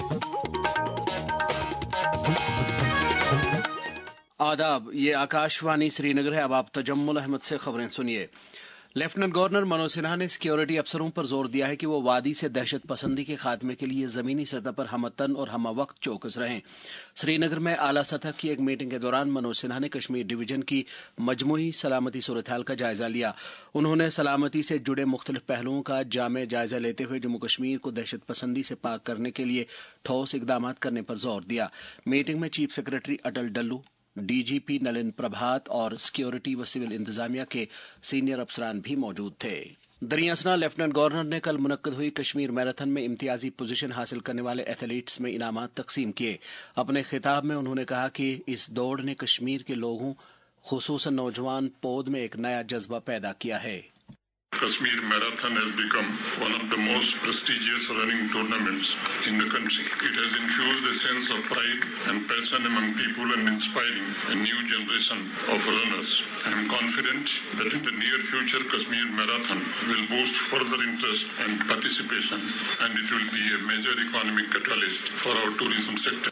आदाब, ये आकाशवाणी श्रीनगर है। अब आप तजम्मुल अहमद से खबरें सुनिए। लेफ्टिनेंट गवर्नर मनोज सिन्हा ने सिक्योरिटी अफसरों पर जोर दिया है कि वो वादी से दहशत पसंदी के खात्मे के लिए जमीनी सतह पर हमतन और हमवक्त चौकस रहें। श्रीनगर में आला सतह की एक मीटिंग के दौरान मनोज सिन्हा ने कश्मीर डिवीजन की मजमूई सलामती सूरत हाल का जायजा लिया। उन्होंने सलामती से जुड़े मुख्तलिफ पहलुओं का जामे जायजा लेते हुए जम्मू कश्मीर को दहशत पसंदी से पाक करने के लिए ठोस इकदाम करने पर जोर दिया। मीटिंग में chief secretary Atal Dulloo, DGP Nalin Prabhat और सिक्योरिटी व सिविल इंतजामिया के सीनियर अफसरान भी मौजूद थे। दरियासना लेफ्टिनेंट गवर्नर ने कल मुनक्कद हुई कश्मीर मैराथन में इम्तियाजी पोजीशन हासिल करने वाले एथलीट्स में इनामात तकसीम किए। अपने खिताब में उन्होंने कहा कि इस दौड़ ने कश्मीर के लोगों, खुसूसन नौजवान पौध में एक नया जज्बा पैदा किया है। Kashmir Marathon has become one of the most prestigious running tournaments in the country. It has infused a sense of pride and passion among people and inspiring a new generation of runners. I am confident that in the near future, Kashmir Marathon will boost further interest and participation, and it will be a major economic catalyst for our tourism sector.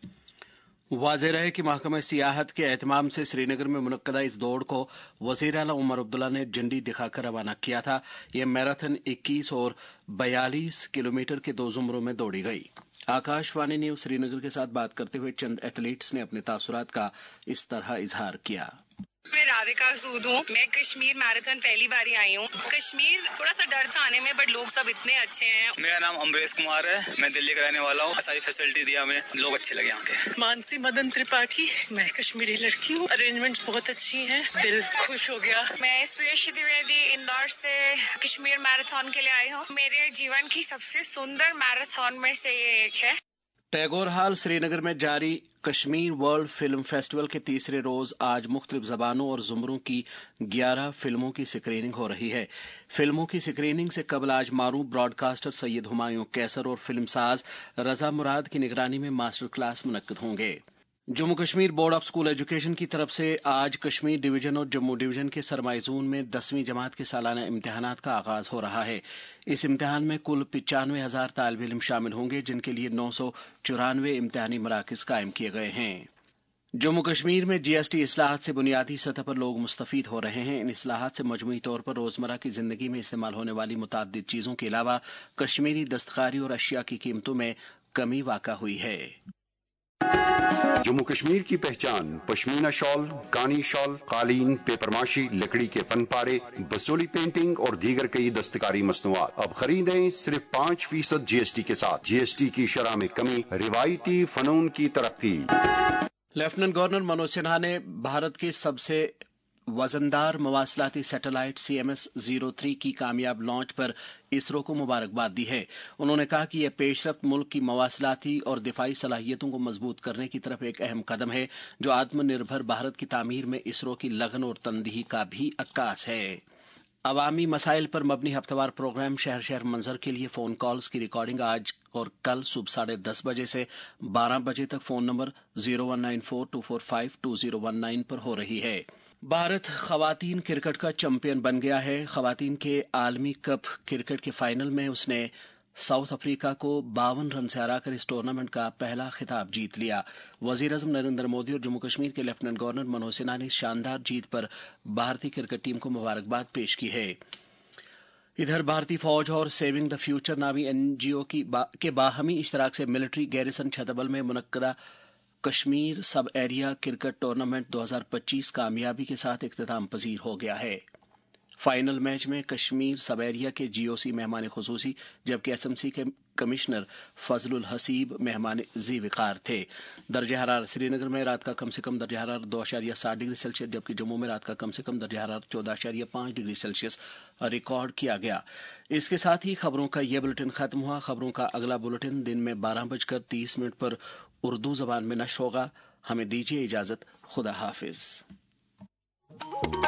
वाज़ेह रहे कि महकमा सियाहत के एहतमाम से श्रीनगर में मुनक्कदा इस दौड़ को वज़ीर आला उमर अब्दुल्ला ने झंडी दिखाकर रवाना किया था। यह मैराथन 21 और 42 किलोमीटर के दो ज़ुमरों में दौड़ी गई। आकाशवाणी न्यूज़ श्रीनगर के साथ बात करते हुए चंद एथलीट्स ने अपने तासुरात का इस तरह इजहार किया। मैं राधिका सूद हूँ। मैं कश्मीर मैराथन पहली बारी आई हूँ। कश्मीर थोड़ा सा डर था आने में, बट लोग सब इतने अच्छे हैं। मेरा नाम अमरेश कुमार है, मैं दिल्ली का रहने वाला हूँ। सारी फैसिलिटी दिया हमें, लोग अच्छे लगे यहाँ के। मानसी मदन त्रिपाठी, मैं कश्मीरी लड़की हूँ। अरेंजमेंट्स बहुत अच्छी हैं, दिल खुश हो गया। मैं सुयश द्विवेदी इंदौर से कश्मीर मैराथन के लिए आई हूँ। मेरे जीवन की सबसे सुंदर मैराथन में से ये एक है। टैगोर हाल श्रीनगर में जारी कश्मीर वर्ल्ड फिल्म फेस्टिवल के तीसरे रोज आज मुख्तलिफ जबानों और जुमरों की 11 फिल्मों की स्क्रीनिंग हो रही है। फिल्मों की स्क्रीनिंग से कबल आज मारूफ ब्रॉडकास्टर सैयद हुमायूं कैसर और फिल्मसाज रजा मुराद की निगरानी में मास्टर क्लास मुनक्किद होंगे। Jammu Kashmir board of school education की तरफ से आज कश्मीर डिवीजन और जम्मू डिवीजन के सरमाई जोन में 10वीं जमात के सालाना इम्तिहानात का आगाज हो रहा है। इस इम्तिहान में कुल 95,000 तालिब इल्म शामिल होंगे, जिनके लिए 994 इम्तिहानी मराकिज कायम किए गए हैं। जम्मू कश्मीर में जीएसटी इस्लाहात से बुनियादी सतह पर लोग मुस्तफीद हो रहे हैं। इन इस्लाहात से मजमूई तौर पर रोजमर्रा की जिंदगी में इस्तेमाल होने वाली मुताद्दिद चीजों के अलावा कश्मीरी दस्तकारी और अशिया की कीमतों में कमी वाक़ा हुई है। जम्मू कश्मीर की पहचान पश्मीना शॉल, कानी शॉल, कालीन, पेपरमाशी, लकड़ी के फनपारे, बसोली पेंटिंग और दीगर कई दस्तकारी मसनूआत अब खरीदें सिर्फ 5% जीएसटी के साथ। जीएसटी की शरह में कमी, रिवायती फनून की तरक्की। लेफ्टिनेंट गवर्नर मनोज सिन्हा ने भारत के सबसे वजनदार मवासलाती सैटेलाइट CMS-03 की कामयाब लॉन्च पर इसरो को मुबारकबाद दी है। उन्होंने कहा कि यह पेशरफ्त मुल्क की मवासलाती और दिफाई सलाहियतों को मजबूत करने की तरफ एक अहम कदम है, जो आत्मनिर्भर भारत की तामीर में इसरो की लगन और तनदीही का भी अक्कास है। अवामी मसाइल पर मबनी हफ्तेवार प्रोग्राम शहर शहर मंजर के लिए फोन कॉल्स की रिकॉर्डिंग आज और कल सुबह 10:30 बजे से 12 बजे तक फोन नंबर 0194-245-2019 पर हो रही है। भारत खवातीन क्रिकेट का चैंपियन बन गया है। खवातीन के आलमी कप क्रिकेट के फाइनल में उसने साउथ अफ्रीका को 52 रन से हराकर इस टूर्नामेंट का पहला खिताब जीत लिया। वजीर आज़म नरेंद्र मोदी और जम्मू कश्मीर के लेफ्टिनेंट गवर्नर मनोज सिन्हा ने शानदार जीत पर भारतीय क्रिकेट टीम को मुबारकबाद पेश की है। इधर भारतीय फौज और सेविंग द फ्यूचर नामी NGO के बाहमी इश्तराक से मिलिट्री गैरिसन छतबल में मुनक्कदा कश्मीर सब एरिया क्रिकेट टूर्नामेंट 2025 कामयाबी के साथ इख्तिताम पजीर हो गया है। फाइनल मैच में कश्मीर सब एरिया के GOC मेहमान खुसूसी, जबकि SMC के कमिश्नर फजलुल हसीब मेहमान जी विकार थे। दर्जा हरारत श्रीनगर में रात का कम से कम दर्जा हरारत 2.7 डिग्री सेल्सियस, जबकि जम्मू में रात का कम से कम दर्जा हरारत 14.5 डिग्री सेल्सियस रिकॉर्ड किया गया। इसके साथ ही खबरों का यह बुलेटिन खत्म हुआ। खबरों का अगला बुलेटिन दिन में 12:30 पर उर्दू जबान में नश्र होगा। हमें दीजिए इजाजत। खुदा हाफिज।